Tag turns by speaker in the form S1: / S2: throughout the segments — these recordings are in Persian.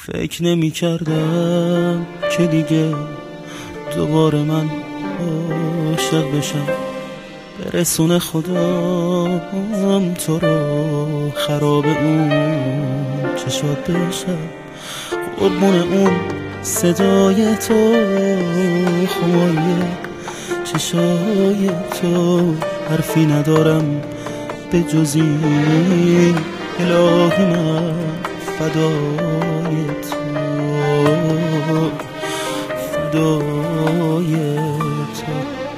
S1: فکر نمی کردم که دیگه دوباره من عاشق بشم، برسونه خدام تو رو خراب اون چشات بشم، قربون اون صدای تو، خماری چشای تو، حرفی ندارم به جز این الهی من فدای تو، فدای تو.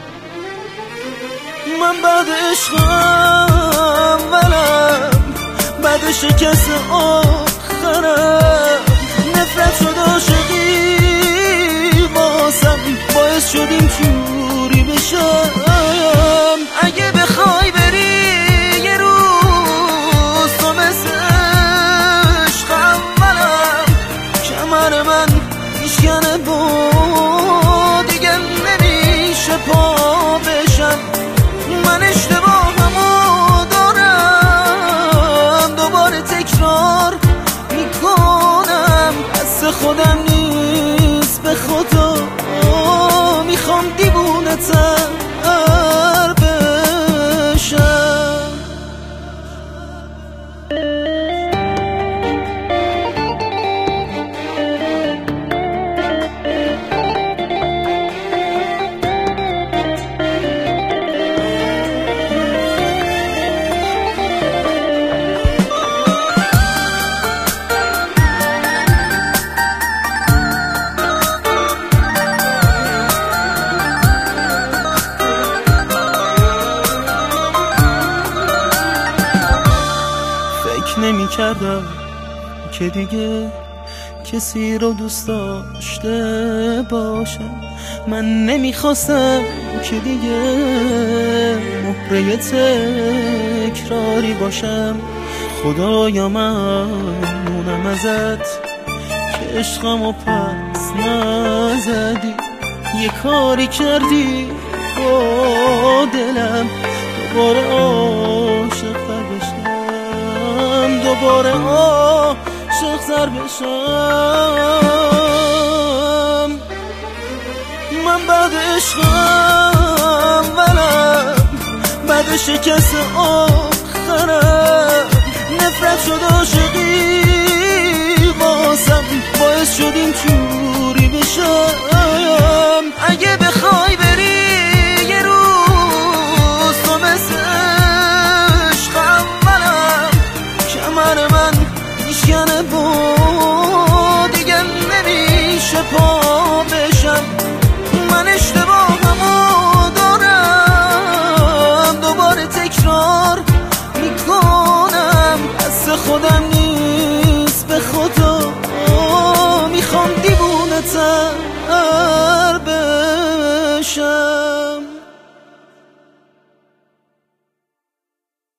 S1: من بعد عشقم ولم، بعد شکست آخرم، نفرت شد عاشقی باسم، باعث شد اینجوری بشم. اگه بخوای بری یه روز تو مثل عشقم ولم، کمر من میشکنه با دیگه نمیشه پا بشم. من اشتباهمو دارم، دوباره تکرار میکنم، دست خودم نیست به خدا، میخوام دیوونه تر بشم. نمی کردم که دیگه کسی رو دوست داشته باشم، من نمیخواستم که دیگه مهره تکراری باشم. خدایا ممنونم ازت که عشقمو پس نزدی، یه کاری کردی با دلم دوباره عاشق بشم، دوباره عاشق زر بشم. من بعد عشقم ولم، بعد شکست آخرم، نفرت شد عاشقی باسم، باعث شد اینجوری بشم. اگه بخوای بری یه روز تو مثل عشقم ولم، کمر من میشکنه با دیگه نمیشه پا بشم. من اشتباهمو دارم، دوباره تکرار میکنم، دست خودم